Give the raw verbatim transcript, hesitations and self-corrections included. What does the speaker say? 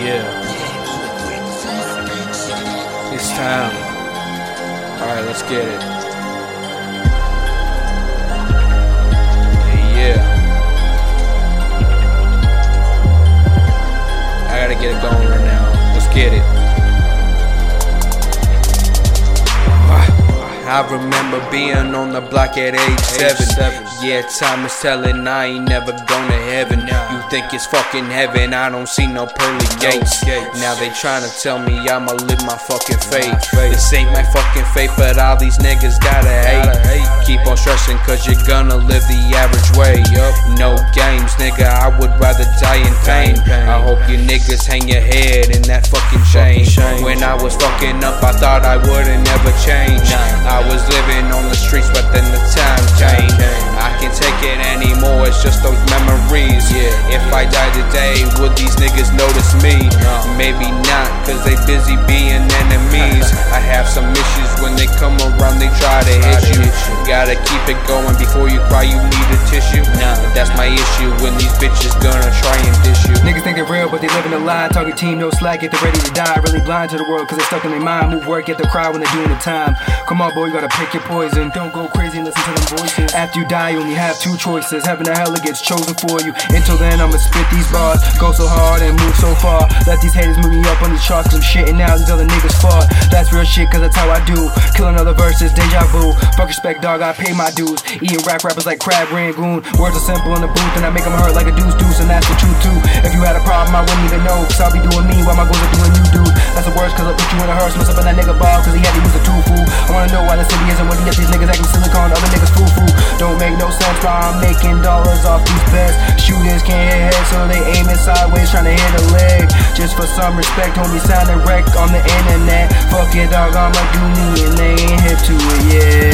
Yeah. It's time. Alright, let's get it. Yeah. I gotta get it going right now. Let's get it. I remember being on the block at age seven. Yeah, time is telling I ain't never gone to heaven. You think it's fucking heaven, I don't see no pearly gates. Now they tryna tell me I'ma live my fucking fate. This ain't my fucking fate, but all these niggas gotta hate. Keep on stressing cause you're gonna live the average way. No games, nigga, I would rather die in pain. I hope you niggas hang your head in that fucking chain. When I was fucking up, I thought I wouldn't ever change. I was living on the streets, but then the time came. I can't take it anymore, it's just those memories. If I die today, would these niggas notice me? Maybe not, cause they busy being enemies. I have some issues when they come around, they try to hit you. Gotta keep it going before you cry, you need a tissue. That's my issue when these bitches gonna try and dish you. Niggas think they're real, but they live in a lie. Target team, no slack, if they're ready to die. Really blind to the world, cause they're stuck in their mind. Move work, get the cry when they're doing the time. Come on, boy, you gotta pick your poison. Don't go crazy and listen to them voices. After you die, you only have two choices. Heaven or hell, it gets chosen for you. Until then, I'ma spit these bars. Go so hard and move so far. Let these haters move me up on these charts. I'm shitting out these other niggas fought. That's real shit, cause that's how I do. Killing other verses, deja vu. Fuck respect, dog, I pay my dues. Eating rap rappers like crab rangoon. Words are simple in the booth, and I make them hurt like a deuce deuce, and that's the truth too. If you had a problem, I wouldn't even know, cause I'll be doing me while my goals are doing you, dude. That's the worst, cause I put you in a hearse. Mess up in that nigga ball, cause he had to use a two fool. I wanna know why the city isn't windy up these niggas acting silicone, other niggas foo foo. Don't make no sense why I'm making dollars off these bets. Shooters can't hit head, so they aiming sideways, trying to hit a leg. Just for some respect, homie, sounding wreck on the internet. Fuck it, dog, I'ma do me, and they ain't hip to it, yeah.